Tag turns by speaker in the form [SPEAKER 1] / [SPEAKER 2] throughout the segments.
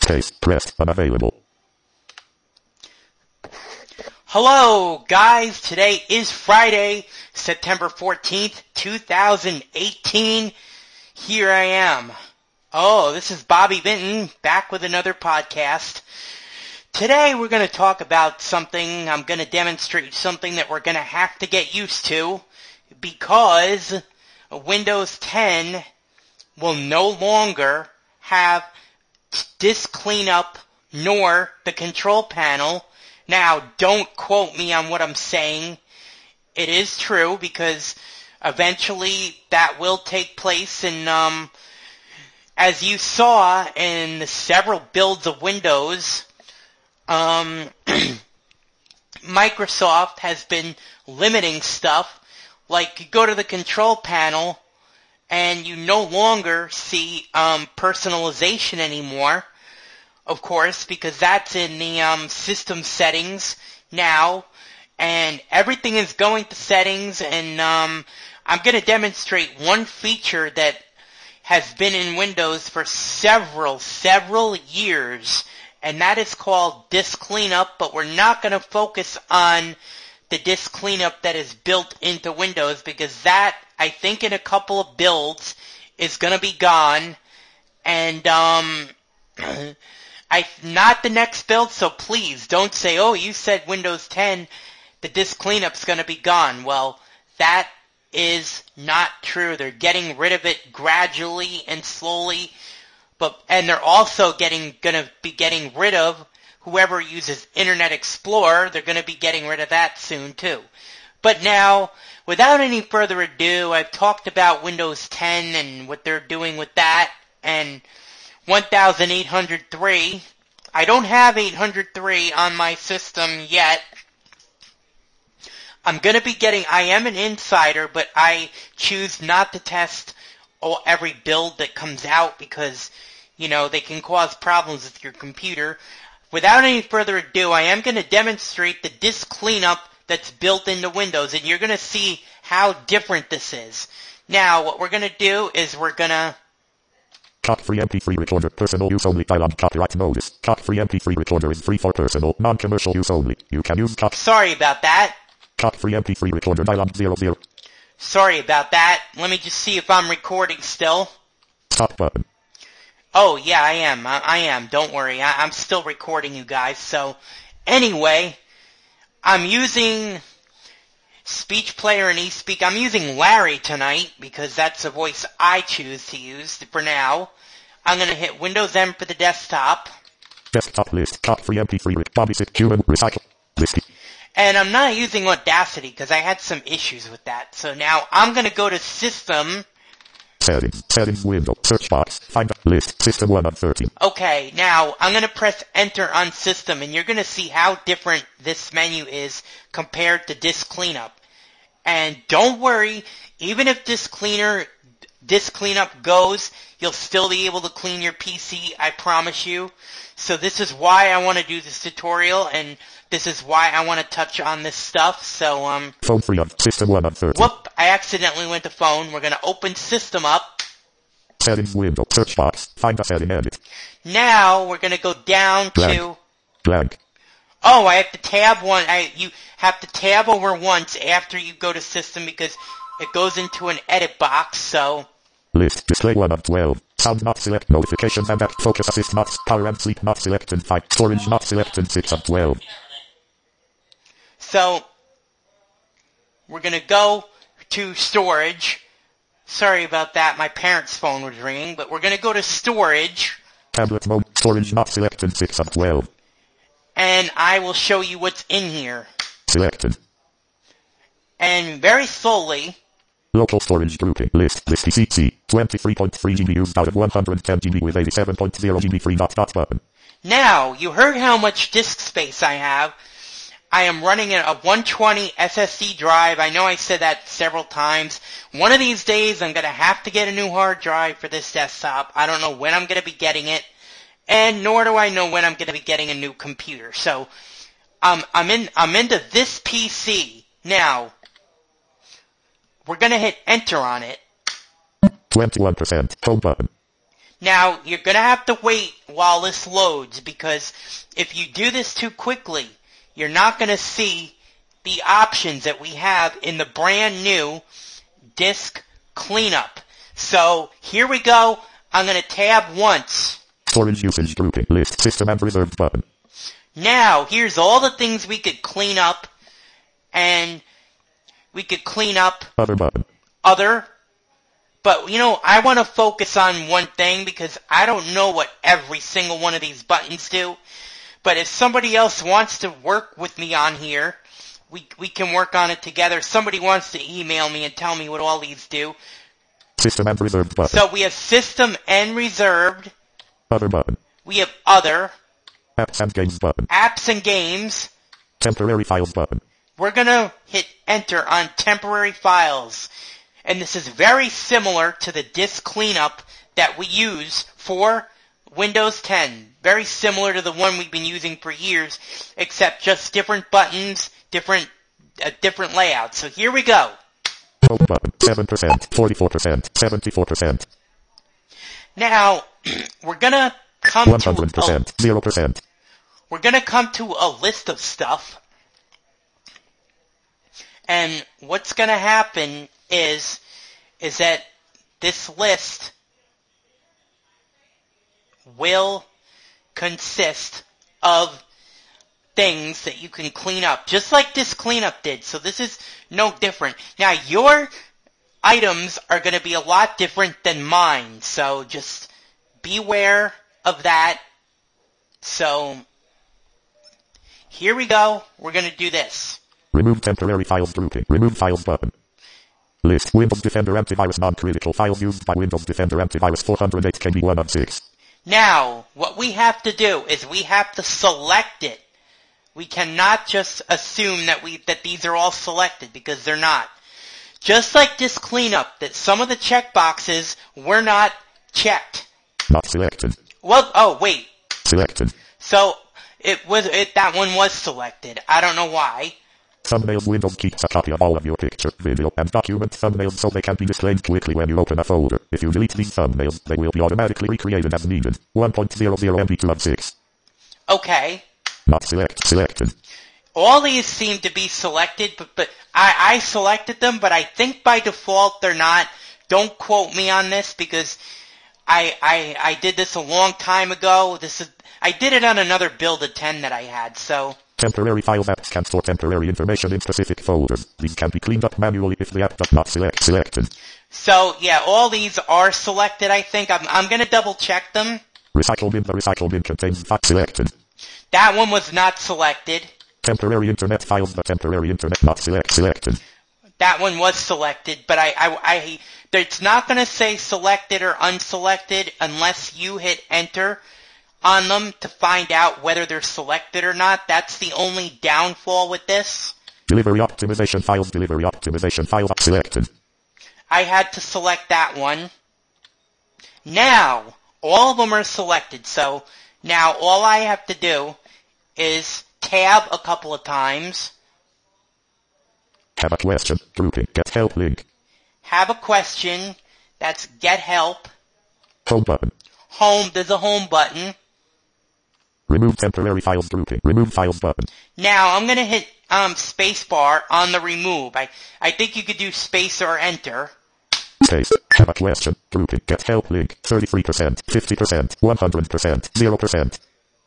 [SPEAKER 1] Space. Pressed. Unavailable.
[SPEAKER 2] Hello, guys. Today is Friday, September 14th, 2018. Here I am. Oh, this is Bobby Vinton, back with another podcast. Today we're going to talk about something. I'm going to demonstrate something that we're going to have to get used to because Windows 10 will no longer have disk cleanup nor the control panel. Now, don't quote me on what I'm saying. It is true because eventually that will take place, and as you saw in the several builds of Windows, Microsoft has been limiting stuff. Like, you go to the control panel and you no longer see personalization anymore. Of course, because that's in the system settings now, and everything is going to settings, and I'm going to demonstrate one feature that has been in Windows for several years, and that is called disk cleanup, but we're not going to focus on the disk cleanup that is built into Windows, because that, I think in a couple of builds, is going to be gone, and not the next build, so please don't say, oh, you said Windows 10, the disk cleanup's going to be gone. Well, that is not true. They're getting rid of it gradually and slowly, and they're also going to be getting rid of whoever uses Internet Explorer. They're going to be getting rid of that soon too. But now, without any further ado, I've talked about Windows 10 and what they're doing with that, and 1803. I don't have 803 on my system yet. I am an insider, but I choose not to test every build that comes out because, they can cause problems with your computer. Without any further ado, I am going to demonstrate the disk cleanup that's built into Windows, and you're going to see how different this is. Now, what we're going to do is we're going to
[SPEAKER 1] Cut-free MP3 recorder, personal use only, dialog copyright notice. Cut-free MP3 recorder is free for personal, non-commercial use only. You can use
[SPEAKER 2] Sorry about that.
[SPEAKER 1] Cut-free MP3 recorder, dialog 00.
[SPEAKER 2] Sorry about that. Let me just see if I'm recording still.
[SPEAKER 1] Stop button.
[SPEAKER 2] Oh, yeah, I am. Don't worry. I'm still recording, you guys. So, anyway, I'm using Speech Player and eSpeak. I'm using Larry tonight because that's the voice I choose to use for now. I'm going to hit Windows M for the desktop.
[SPEAKER 1] Desktop list. Cut-free MP3 Bobby human recycle list.
[SPEAKER 2] And I'm not using Audacity because I had some issues with that. So now I'm going to go to System.
[SPEAKER 1] Settings window. Search box. Find list. System 1 of 13.
[SPEAKER 2] Okay, now I'm going to press Enter on System, and you're going to see how different this menu is compared to Disk Cleanup. And don't worry, even if Disk Cleanup goes, you'll still be able to clean your PC, I promise you. So this is why I want to do this tutorial, and this is why I want to touch on this stuff. So,
[SPEAKER 1] phone free on System 1 of 13.
[SPEAKER 2] Whoop, I accidentally went to phone. We're going to open System up.
[SPEAKER 1] Settings window. Search box. Find a setting, edit.
[SPEAKER 2] Now, we're going to go down to
[SPEAKER 1] blank.
[SPEAKER 2] Oh, I have to tab one. You have to tab over once after you go to System because it goes into an edit box, so.
[SPEAKER 1] List. Display 1 of 12. Sound not select. Notifications and app. Focus assist not. Power and sleep not selected. 5. Storage not selected. 6 of 12.
[SPEAKER 2] So, we're going to go to storage. Sorry about that. My parents' phone was ringing, but we're going to go to storage.
[SPEAKER 1] Tablet mode. Storage not selected. 6 of 12.
[SPEAKER 2] And I will show you what's in here.
[SPEAKER 1] Selected.
[SPEAKER 2] And very slowly.
[SPEAKER 1] Local storage grouping. List ECC. 23.3 GB used out of 110 GB with 87.0 GB free dot button.
[SPEAKER 2] Now, you heard how much disk space I have. I am running a 120 SSD drive. I know I said that several times. One of these days, I'm going to have to get a new hard drive for this desktop. I don't know when I'm going to be getting it, and nor do I know when I'm going to be getting a new computer. So, I'm into this PC. Now, we're going to hit Enter on it.
[SPEAKER 1] 21%. Home button.
[SPEAKER 2] Now, you're going to have to wait while this loads, because if you do this too quickly, you're not going to see the options that we have in the brand new disk cleanup. So, here we go. I'm going to tab once.
[SPEAKER 1] Storage usage grouping list system and reserved button.
[SPEAKER 2] Now, here's all the things we could clean up, and we could clean up
[SPEAKER 1] Other button.
[SPEAKER 2] other. But, I want to focus on one thing because I don't know what every single one of these buttons do. But if somebody else wants to work with me on here, we can work on it together. If somebody wants to email me and tell me what all these do.
[SPEAKER 1] System and reserved button.
[SPEAKER 2] So we have system and reserved.
[SPEAKER 1] Other button.
[SPEAKER 2] We have other.
[SPEAKER 1] Apps and games button.
[SPEAKER 2] Apps and games.
[SPEAKER 1] Temporary files button.
[SPEAKER 2] We're going to hit enter on temporary files. And this is very similar to the disk cleanup that we use for Windows 10. Very similar to the one we've been using for years, except just different buttons, different layouts. So here we go.
[SPEAKER 1] Home button. 7%, 44%, 74%.
[SPEAKER 2] Now, we're going to come
[SPEAKER 1] 100%, 0%.
[SPEAKER 2] We're going to come to a list of stuff. And what's going to happen is that this list will consist of things that you can clean up, just like this cleanup did. So this is no different. Now, your items are going to be a lot different than mine, so just beware of that. So here we go. We're going to do this.
[SPEAKER 1] Remove temporary files grouping. Remove files button. List Windows Defender antivirus non-critical files used by Windows Defender antivirus 408 KB 1 of 6.
[SPEAKER 2] Now, what we have to do is we have to select it. We cannot just assume that these are all selected, because they're not. Just like this cleanup, that some of the checkboxes were not checked.
[SPEAKER 1] Not selected.
[SPEAKER 2] Well, oh wait.
[SPEAKER 1] Selected.
[SPEAKER 2] So that one was selected. I don't know why.
[SPEAKER 1] Thumbnails. Windows keeps a copy of all of your picture, video, and document thumbnails so they can be displayed quickly when you open a folder. If you delete these thumbnails, they will be automatically recreated as needed. 1.00 MB 2 of 6.
[SPEAKER 2] Okay.
[SPEAKER 1] Not selected.
[SPEAKER 2] All these seem to be selected, but I selected them, but I think by default they're not. Don't quote me on this, because I did this a long time ago. I did it on another build of 10 that I had, so.
[SPEAKER 1] Temporary files. Apps can store temporary information in specific folders. These can be cleaned up manually if the app does not selected.
[SPEAKER 2] So, yeah, all these are selected, I think. I'm going to double check them.
[SPEAKER 1] Recycle bin. The recycle bin contains selected.
[SPEAKER 2] That one was not selected.
[SPEAKER 1] Temporary internet files. The temporary internet not selected.
[SPEAKER 2] That one was selected, but it's not going to say selected or unselected unless you hit enter on them to find out whether they're selected or not. That's the only downfall with this.
[SPEAKER 1] Delivery optimization files. Delivery optimization files selected.
[SPEAKER 2] I had to select that one. Now, all of them are selected, so now all I have to do is tab a couple of times.
[SPEAKER 1] Have a question. Grouping. Get help link.
[SPEAKER 2] Have a question. That's get help.
[SPEAKER 1] Home button.
[SPEAKER 2] Home. There's a home button.
[SPEAKER 1] Remove temporary files grouping. Remove files button.
[SPEAKER 2] Now I'm going to hit space bar on the remove. I think you could do space or enter.
[SPEAKER 1] Space. Have a question. Grouping. Get help link. 33%, 50%, 100%, 0%.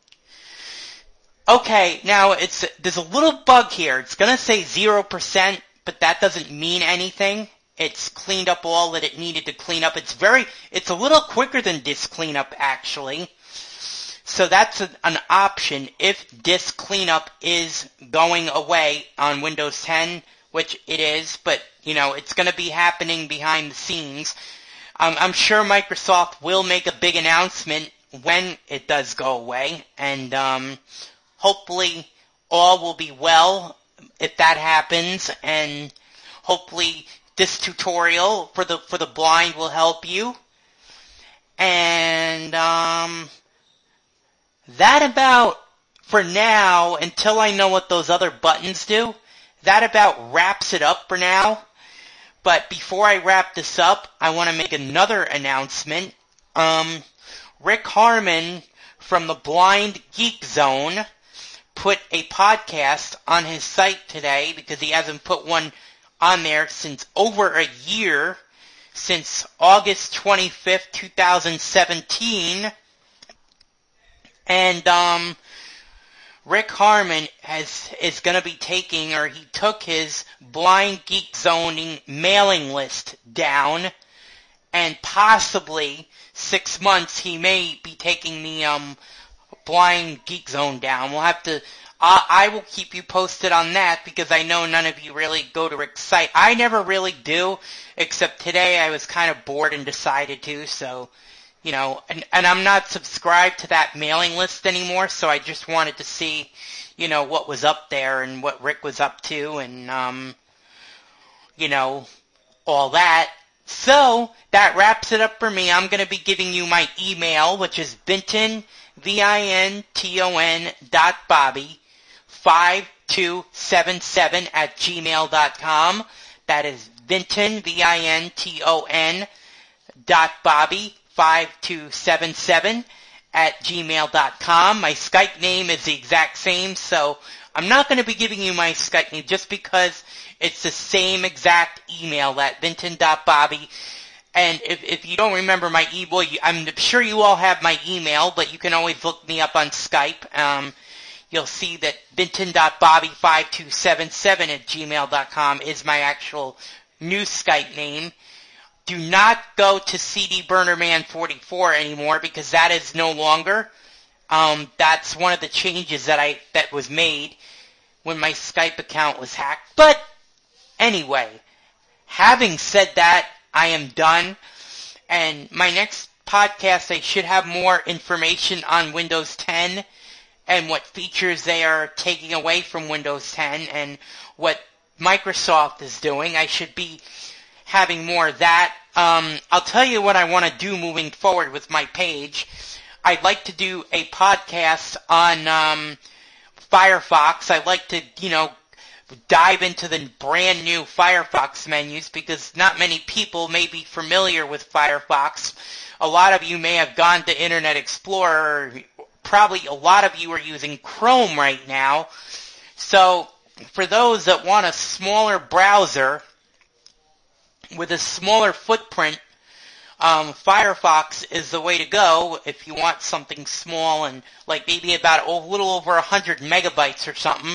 [SPEAKER 2] Okay, now there's a little bug here. It's going to say 0%, but that doesn't mean anything. It's cleaned up all that it needed to clean up. It's a little quicker than disk cleanup, actually. So that's an option if disk cleanup is going away on Windows 10, which it is, but, it's going to be happening behind the scenes. I'm sure Microsoft will make a big announcement when it does go away, and hopefully all will be well if that happens, and hopefully this tutorial for the blind will help you. And that about, for now, until I know what those other buttons do, that about wraps it up for now. But before I wrap this up, I want to make another announcement. Rick Harmon from the Blind Geek Zone put a podcast on his site today because he hasn't put one on there since over a year, since August 25th, 2017. And Rick Harmon is going to be taking, or he took his Blind Geek Zoning mailing list down, and possibly 6 months he may be taking the Blind Geek Zone down. We'll have to, I will keep you posted on that because I know none of you really go to Rick's site. I never really do, except today I was kind of bored and decided to, so, you know, and I'm not subscribed to that mailing list anymore, so I just wanted to see, you know, what was up there and what Rick was up to and, you know, all that. So, that wraps it up for me. I'm going to be giving you my email, which is Vinton, vinton.bobby5277 @gmail.com. That is Vinton, vinton.bobby5277 @gmail.com. My Skype name is the exact same, so I'm not going to be giving you my Skype name just because it's the same exact email, that vinton.bobby. And if you don't remember my email, I'm sure you all have my email, but you can always look me up on Skype. You'll see that vinton.bobby5277 @gmail.com is my actual new Skype name. Do not go to CD Burner Man 44 anymore because that is no longer. That's one of the changes that was made when my Skype account was hacked. But anyway, having said that, I am done. And my next podcast, I should have more information on Windows 10 and what features they are taking away from Windows 10 and what Microsoft is doing. I should be having more of that. I'll tell you what I want to do moving forward with my page. I'd like to do a podcast on Firefox. I'd like to, you know, dive into the brand new Firefox menus because not many people may be familiar with Firefox. A lot of you may have gone to Internet Explorer. Probably a lot of you are using Chrome right now. So for those that want a smaller browser with a smaller footprint, Firefox is the way to go if you want something small and like maybe about a little over 100 megabytes or something.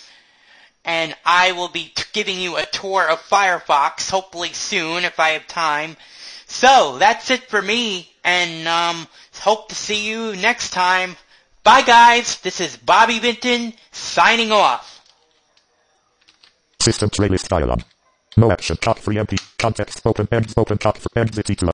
[SPEAKER 2] And I will be giving you a tour of Firefox, hopefully soon if I have time. So, that's it for me, and hope to see you next time. Bye guys, this is Bobby Vinton, signing off.
[SPEAKER 1] System playlist dialog. No action, cut free empty, context open, ends open, cut for, exit to